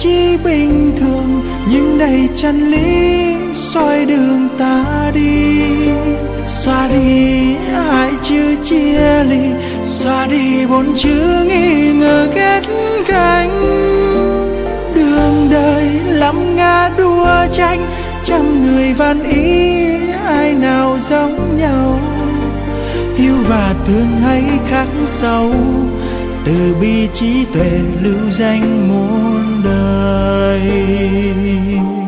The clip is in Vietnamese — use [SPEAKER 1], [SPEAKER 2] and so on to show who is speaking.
[SPEAKER 1] chỉ bình thường, nhưng đầy chân lý soi đường ta đi. Xóa đi hai chữ chia ly, xóa đi bốn chữ nghi ngờ kết cánh. Đường đời lắm ngã đua tranh, trăm người vạn ý ai nào giống nhau. Yêu và thương hay khắc sâu, từ bi trí tuệ lưu danh muôn đời.